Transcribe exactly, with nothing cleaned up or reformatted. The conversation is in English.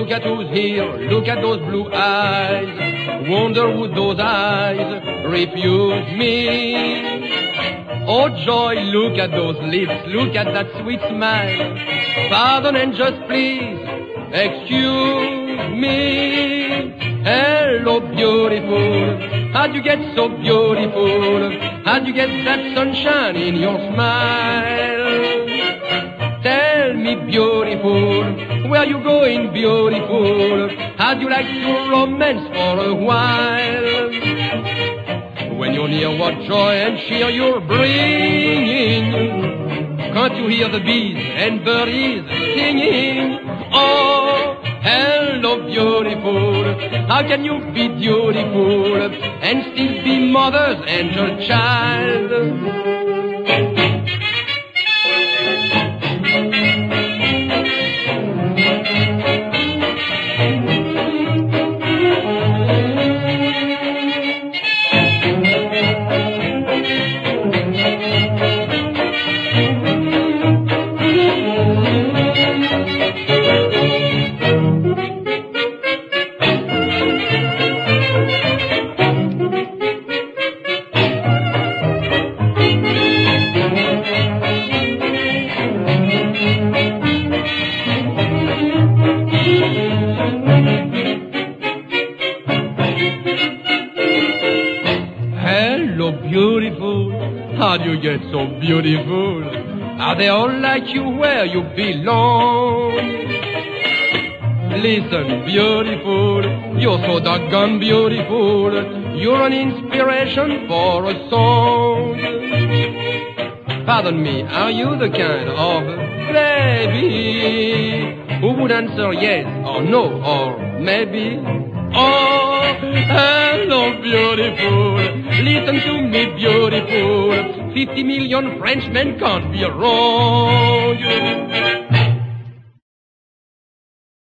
look at who's here, look at those blue eyes. Wonder would those eyes refuse me? Oh joy, look at those lips, look at that sweet smile. Pardon and just please, excuse me. Hello beautiful, how'd you get so beautiful? How'd you get that sunshine in your smile? Tell me beautiful, where you going beautiful? How'd you like to romance for a while? When you're near, what joy and cheer you're bringing. Can't you hear the bees and birdies singing? Oh, hello beautiful, how can you be beautiful and still be mother's angel child? Hello, beautiful, how do you get so beautiful? Are they all like you where you belong? Listen, beautiful, you're so doggone beautiful. You're an inspiration for a song. Pardon me, are you the kind of baby who would answer yes or no or maybe? Oh, hello, beautiful, listen to me, beautiful. Fifty million Frenchmen can't be wrong.